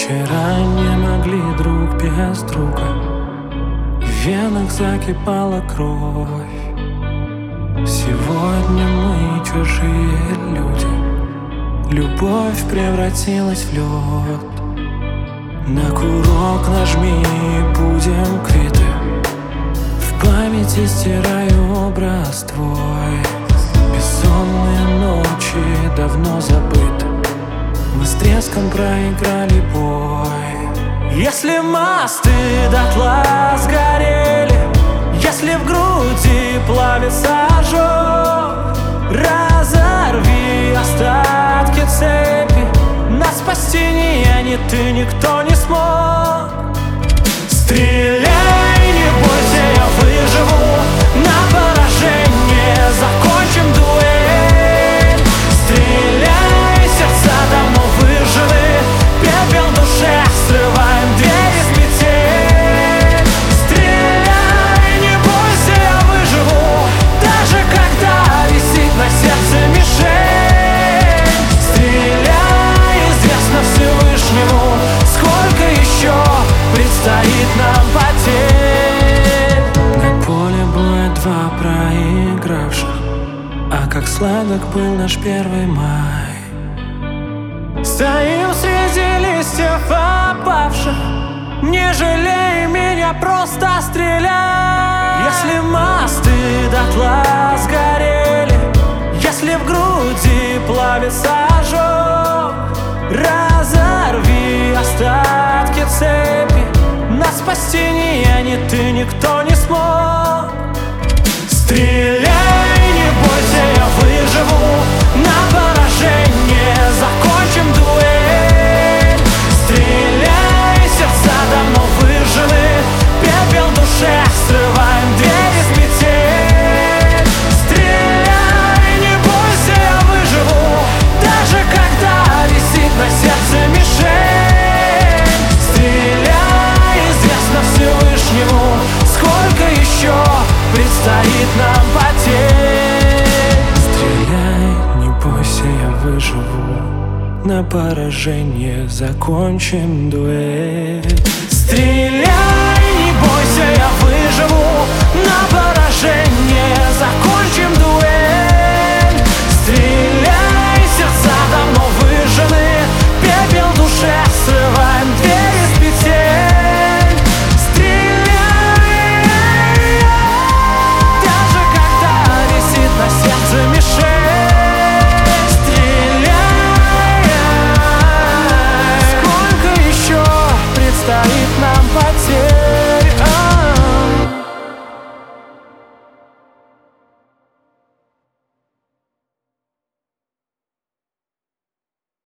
Вчера не могли друг без друга, в венах закипала кровь. Сегодня мы чужие люди, любовь превратилась в лед. На курок нажми и будем квиты, в памяти стираю образ твой. Бессонные ночи давно забыты, мы с треском проиграли бой. Если мосты дотла сгорели, если в груди плавится ожог, разорви остатки цепи, нас спасти ни я, ни ты, никто не смог. Стреляй, не бойся, я выживу, на поражение закончим дуэль. Стреляй, сердца давно выжили, пепел в душе, срываем двери с петель. Стреляй, не бойся, я выживу, даже когда висит на сердце мишень. Стреляй, известно Всевышнему, сколько еще предстоит нам потерь. На поле боя два проигравших, а как сладок был наш первый май. Стоим среди листьев опавших, не жалей меня, просто стреляй. Если мосты дотла сгорели, если в груди плавится ожог, разорви остатки цепи, нас спасти ни я, ни ты, никто не смог. Стреляй, не бойся, я выживу, на поражение закончим дуэль. Стреляй, сердца давно выжили, пепел в душе, срываем двери с петель. Стреляй, не бойся, я выживу, даже когда висит на сердце мишень. Стреляй, известно Всевышнему, сколько еще предстоит нам потерь. Стреляй, не бойся, я выживу, на поражение закончим дуэль. Стреляй.